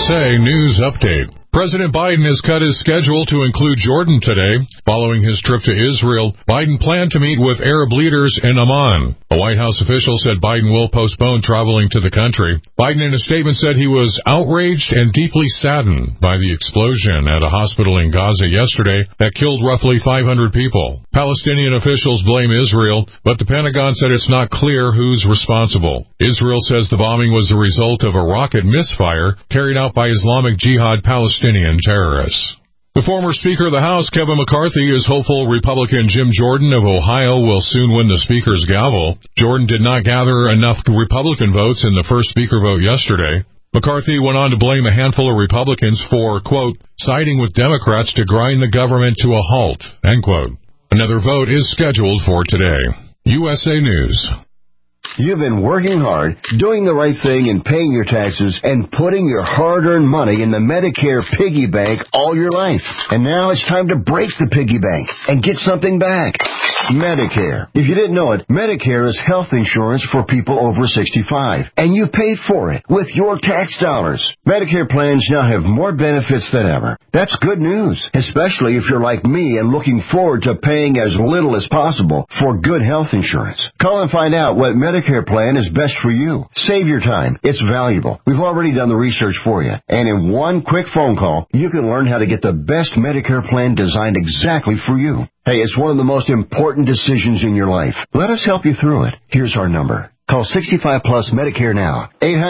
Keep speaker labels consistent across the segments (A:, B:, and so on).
A: USA News Update. President Biden has cut his schedule to include Jordan today. Following his trip to Israel, Biden planned to meet with Arab leaders in Amman. A White House official said Biden will postpone traveling to the country. Biden in a statement said he was outraged and deeply saddened by the explosion at a hospital in Gaza yesterday that killed roughly 500 people. Palestinian officials blame Israel, but the Pentagon said it's not clear who's responsible. Israel says the bombing was the result of a rocket misfire carried out by Islamic Jihad Palestinian terrorists. The former Speaker of the House, Kevin McCarthy, is hopeful Republican Jim Jordan of Ohio will soon win the Speaker's gavel. Jordan did not gather enough Republican votes in the first Speaker vote yesterday. McCarthy went on to blame a handful of Republicans for, quote, siding with Democrats to grind the government to a halt, end quote. Another vote is scheduled for today. USA News.
B: You've been working hard, doing the right thing and paying your taxes and putting your hard-earned money in the Medicare piggy bank all your life. And now it's time to break the piggy bank and get something back. Medicare. If you didn't know it, Medicare is health insurance for people over 65. And you paid for it with your tax dollars. Medicare plans now have more benefits than ever. That's good news, especially if you're like me and looking forward to paying as little as possible for good health insurance. Call and find out what Medicare plan is best for you. Save your time. It's valuable. We've already done the research for you. And in one quick phone call, you can learn how to get the best Medicare plan designed exactly for you. Hey, it's one of the most important decisions in your life. Let us help you through it. Here's our number. Call 65 Plus Medicare now.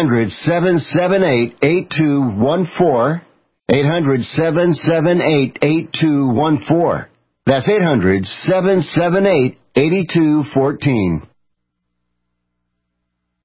B: 800-778-8214. 800-778-8214. That's 800-778-8214.